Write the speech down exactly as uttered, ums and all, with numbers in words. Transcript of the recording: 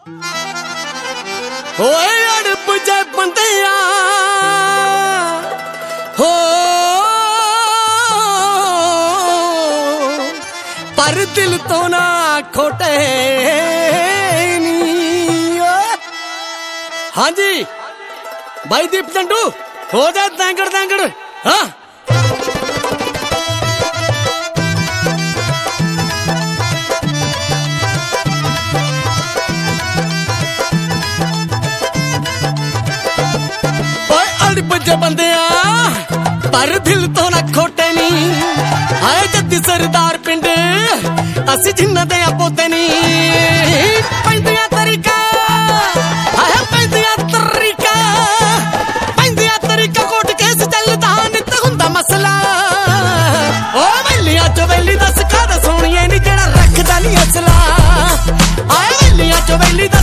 ਓਏ ਅੜਪ ਜੇ ਬੰਦਿਆ ਹੋ ਪਰ ਦਿਲ ਤੋਂ ਨਾ ਖੋਟੇ ਨੀ। ਹਾਂਜੀ ਬਾਈ ਦੀਪ ਚੰਡੂ ਹੋ ਜਾ ਤੈਂਗੜ ਤੈਂਗੜ। ਹਾਂ ਜੇ ਬੰਦਿਆ ਪਰ ਦਿਲ ਤੋਂ ਨਾ ਖੋਟੇ ਨੀ। ਹਾਏ ਜੱਦੀ ਸਰਦਾਰ ਪਿੰਡ ਅਸੀਂ ਜਿੰਨਾਂ ਦੇ ਆ ਪੋਤੇ ਨੀ। ਪੈਂਦੀਆਂ ਤਰੀਕਾ ਹਾਏ ਪੈਂਦੀਆਂ ਤਰੀਕਾ ਪੈਂਦੀਆਂ ਤਰੀਕਾ ਕੋਟ ਕੇਸ ਚੱਲਦਾ ਨਿੱਤ ਹੁੰਦਾ ਮਸਲਾ। ਓ ਵੇਲੀਆਂ ਚੋਂ ਵੇਲੀ ਦੱਸ ਕਾਹਦਾ ਸੋਹਣੀਏ ਨੀ ਜਿਹੜਾ ਰੱਖਦਾ ਨੀ ਅਸਲਾ। ਆਏ ਵੇਲੀਆਂ ਚੋਂ ਵੇਲੀ